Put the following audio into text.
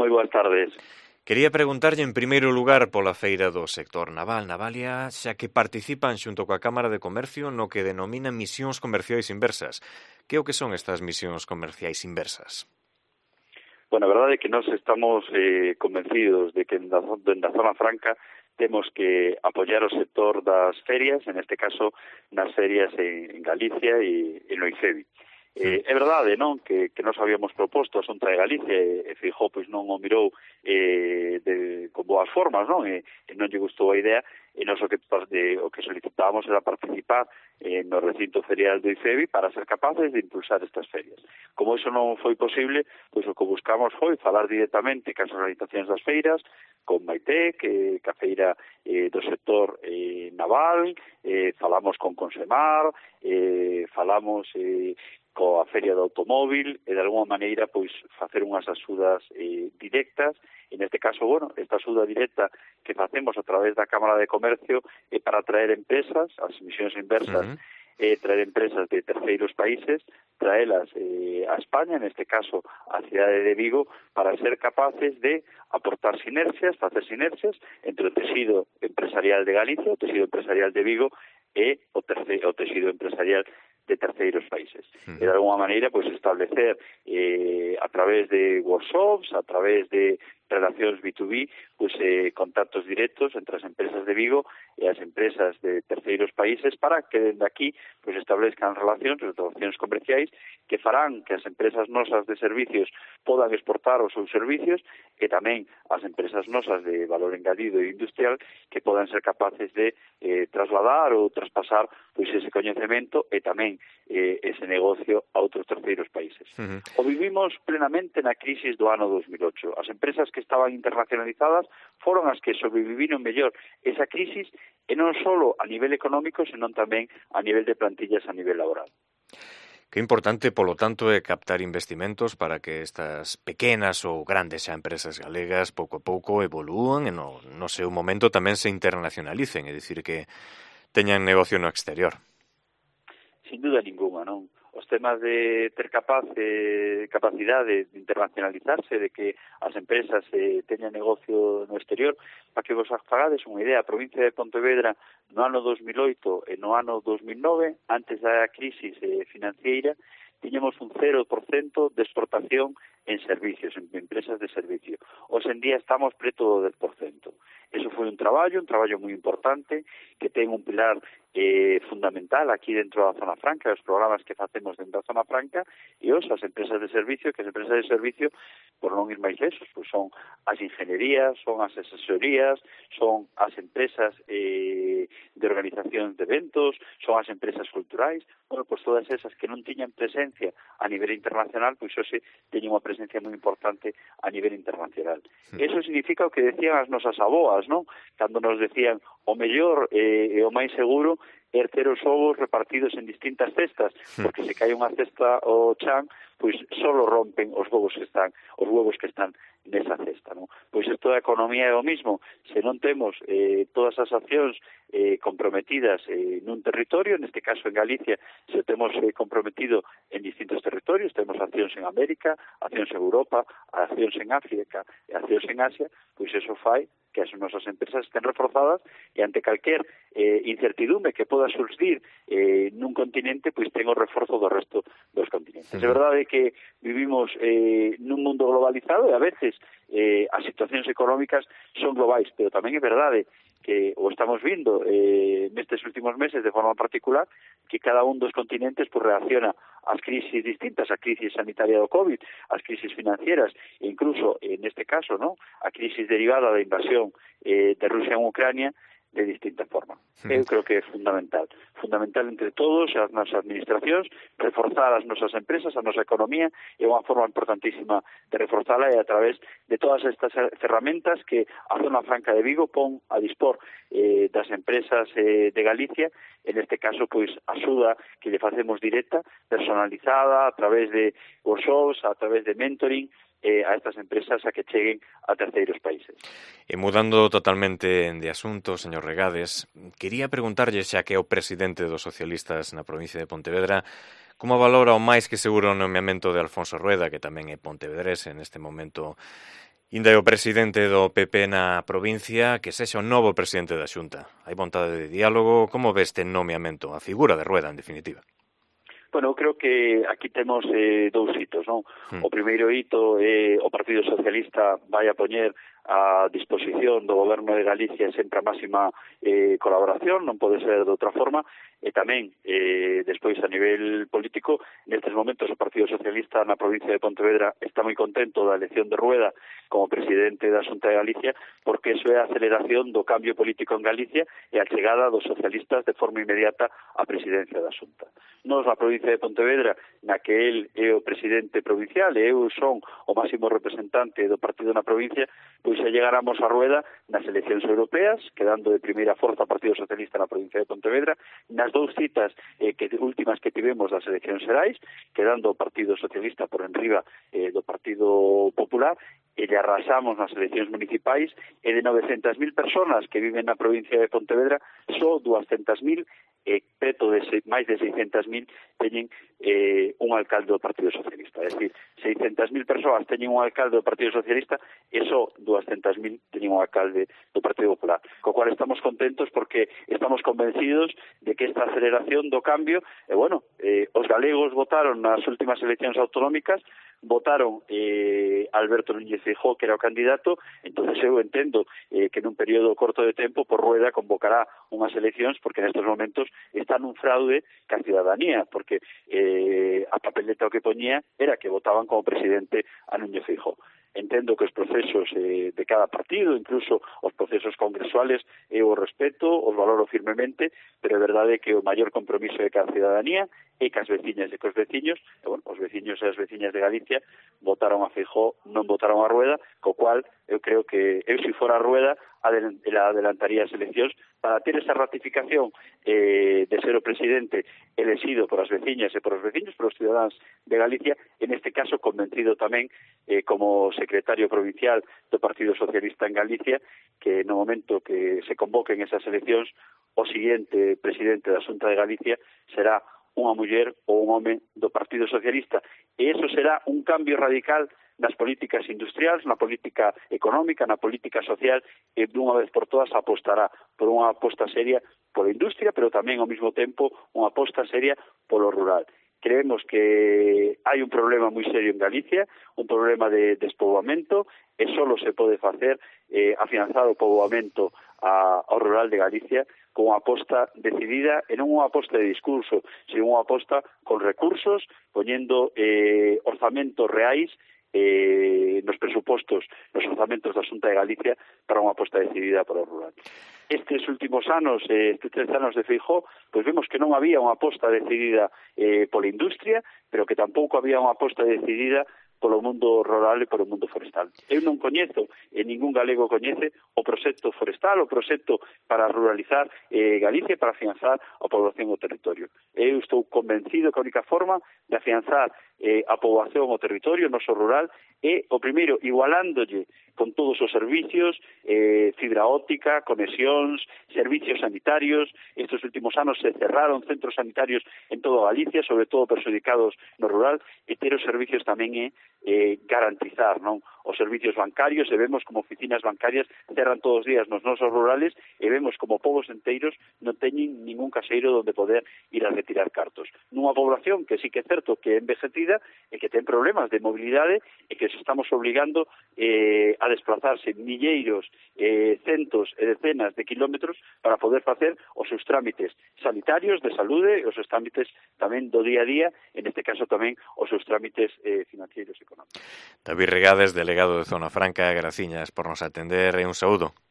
moi boas tardes. Quería preguntarlle en primeiro lugar pola feira do sector naval, Navalia, xa que participan xunto coa Cámara de Comercio no que denominan misións comerciais inversas. Que o que son estas misións comerciais inversas? Bueno, a verdade é que nós estamos convencidos de que en da Zona Franca temos que apoiar o sector das ferias, en este caso nas ferias en Galicia e no IFEBI. É verdade, non, que nos habíamos proposto a Xunta de Galicia e Feijóo pois non o mirou con boas formas, non? E non lle gustou a idea, e nós o que solicitábamos era participar no recinto ferial do IFEBI para ser capaces de impulsar estas ferias. Como iso non foi posible, pois o que buscamos foi falar directamente cas organizacións das feiras, con Maite, que a feira do sector naval, falamos con Consemar, falamos coa Feria do Automóvil e de alguma maneira pois facer unhas axudas directas. En este caso, bueno, esta axuda directa que facemos a través da Cámara de Comercio é para traer empresas, as misións inversas, traer empresas de terceiros países, traelas a España, en este caso a cidade de Vigo, para ser capaces de aportar sinerxias, facer sinerxias entre o tecido empresarial de Galicia, o tecido empresarial de Vigo e o tecido empresarial de terceiros países. E de alguma maneira, pois, establecer a través de workshops, a través de relacións B2B, pois, contactos directos entre as empresas de Vigo e as empresas de terceiros países para que dende aquí pois, establezcan relacións comerciais que farán que as empresas nosas de servicios podan exportar os seus servicios e tamén as empresas nosas de valor engadido e industrial que podan ser capaces de trasladar ou traspasar pois ese coñecemento e tamén ese negocio a outros terceiros países. O vivimos plenamente na crisis do ano 2008. As empresas que estaban internacionalizadas foron as que sobreviviron mellor esa crisis e non só a nivel económico, senón tamén a nivel de plantillas a nivel laboral. Que importante, polo tanto, é captar investimentos para que estas pequenas ou grandes xa empresas galegas pouco a pouco evolúan e no seu momento tamén se internacionalicen, é dicir, que teñan negocio no exterior. Sin duda ninguna, non? Os temas de ter capacidade de internacionalizarse, de que as empresas teñan negocio no exterior, para que vos fagades unha idea, a provincia de Pontevedra no ano 2008 e no ano 2009, antes da crisis financiera, tiñamos un 0% de exportación en servicios, en empresas de servicio. Hoxe en día estamos preto do 10%. Eso foi un traballo moi importante, que ten un pilar fundamental aquí dentro da Zona Franca, os programas que facemos dentro da Zona Franca, e hoxe as empresas de servicio, que as empresas de servicio, por non ir máis lesos, pois son as ingenierías, son as asesorías, son as empresas de organización de eventos, son as empresas culturais, bueno, pois todas esas que non tiñan presencia a nivel internacional, pois hoxe teñen unha presencia moi importante a nivel internacional. Eso significa o que decían as nosas aboas, non? Cando nos decían o mellor e o máis seguro é ter os ovos repartidos en distintas cestas, porque se cae unha cesta o chan, pois solo rompen os huevos que están nesa cesta, non? Pois isto da economía é o mismo. Se non temos todas as accións comprometidas nun territorio, neste caso en Galicia, se temos comprometido en distintos territorios, temos accións en América, accións en Europa, accións en África e accións en Asia, pois eso fai que as nosas empresas estén reforzadas e ante calquer incertidume que poda surgir nun continente, pois ten o reforzo do resto dos continentes. É verdade que vivimos nun mundo globalizado e a veces as situacións económicas son globais, pero tamén é verdade que o estamos vindo nestes últimos meses de forma particular, que cada un dos continentes pues, reacciona ás crisis distintas, a crisis sanitaria do COVID, ás crisis financieras, e incluso, neste caso, ¿no? A crisis derivada da invasión de Rusia en Ucrania, de distinta forma. Eu creo que é fundamental entre todos, as nosas administracións, reforzar as nosas empresas, a nosa economía, é unha forma importantísima de reforzala e a través de todas estas ferramentas que a Zona Franca de Vigo pon a dispor das empresas de Galicia, en este caso, pois, axuda que lle facemos directa, personalizada, a través de workshops, a través de mentoring, a estas empresas a que cheguen a terceiros países. E mudando totalmente de asunto, señor Regades, quería preguntarlle, xa que é o presidente dos socialistas na provincia de Pontevedra, como valora o máis que seguro o nomeamento de Alfonso Rueda, que tamén é pontevedrese neste momento, Inda é o presidente do PP na provincia, que sexa o novo presidente da Xunta. Hai vontade de diálogo? Como ve este nomeamento? A figura de Rueda, en definitiva. Bueno, creo que aquí temos dous hitos, non? O primeiro hito é o Partido Socialista vai a poñer a disposición do Goberno de Galicia sempre a máxima colaboración, non pode ser de outra forma, e tamén, despois a nivel político, nestes momentos o Partido Socialista na provincia de Pontevedra está moi contento da elección de Rueda como presidente da Xunta de Galicia, porque iso é a aceleración do cambio político en Galicia e a chegada dos socialistas de forma inmediata á presidencia da Xunta. Nos na provincia de Pontevedra, na que el é o presidente provincial e eu son o máximo representante do partido na provincia, pois se llegáramos a Rueda nas eleccións europeas, quedando de primeira forza o Partido Socialista na provincia de Pontevedra, nas dous citas últimas que tivemos das eleccións xerais, quedando o Partido Socialista por enriba do Partido Popular, e lle arrasamos nas eleccións municipais, e de 900.000 personas que viven na provincia de Pontevedra, só 200.000 preto de máis de 600.000 teñen un alcalde do Partido Socialista. É dicir, 600.000 persoas teñen un alcalde do Partido Socialista e só 200.000 teñen un alcalde do Partido Popular. Co cual estamos contentos porque estamos convencidos de que esta aceleración do cambio, os galegos votaron nas últimas eleccións autonómicas, votaron Alberto Núñez Feijóo, que era o candidato, entonces eu entendo que nun período corto de tempo por Rueda convocará unhas eleccións porque nestes momentos está nun fraude ca ciudadanía, porque a papeleta o que poñía era que votaban como presidente a Núñez Feijóo. Entendo que os procesos de cada partido, incluso os procesos congresuales, eu os respeto, os valoro firmemente, pero é verdade que o maior compromiso de cada ciudadanía é que as veciñas e que os veciños, os veciños e as veciñas de Galicia votaron a Feijóo, non votaron a Rueda, co cual eu creo que eu, se fora a Rueda, adelantaría as eleccións para ter esa ratificación de ser o presidente elegido por as veciñas e por os veciños, por os cidadáns de Galicia, en este caso convencido tamén como secretario provincial do Partido Socialista en Galicia, que no momento que se convoquen esas eleccións, o siguiente presidente da Xunta de Galicia será unha muller ou un home do Partido Socialista, e eso será un cambio radical nas políticas industriais, na política económica, na política social, e dunha vez por todas apostará por unha aposta seria pola industria, pero tamén ao mesmo tempo unha aposta seria polo rural. Creemos que hai un problema moi serio en Galicia, un problema de despoboamento, e só se pode facer afianzar o poboamento ao rural de Galicia con unha aposta decidida, e non unha aposta de discurso, sino unha aposta con recursos, poñendo orzamentos reais nos presupostos, nos orzamentos da Xunta de Galicia para unha aposta decidida para o rural. Estes últimos anos, estes 3 anos de Feijóo, pois vemos que non había unha aposta decidida pola industria, pero que tampouco había unha aposta decidida polo mundo rural e polo mundo forestal. Eu non coñezo, e ningún galego coñece, o proxecto forestal, o proxecto para ruralizar Galicia, para afianzar a población ao territorio. Eu estou convencido que a única forma de afianzar a poboación ao territorio noso rural é, o primeiro, igualándolle con todos os servicios, fibra óptica, conexións, servicios sanitarios. Estes últimos anos se cerraron centros sanitarios en toda Galicia, sobre todo perxudicados no rural, e ter os servicios tamén é garantizar, non, os servicios bancarios, e vemos como oficinas bancarias cerran todos os días nos nosos rurales, e vemos como povos enteiros non teñen ningún caseiro onde poder ir a retirar cartos. Nunha población que sí que é certo que é envejecida e que ten problemas de mobilidade e que se estamos obligando a desplazarse milleiros, centos e decenas de kilómetros para poder facer os seus trámites sanitarios, de saúde, e os seus trámites tamén do día a día, en este caso tamén os seus trámites financeiros e económicos. David Regades, delegado de Zona Franca, graciñas por nos atender e un saúdo.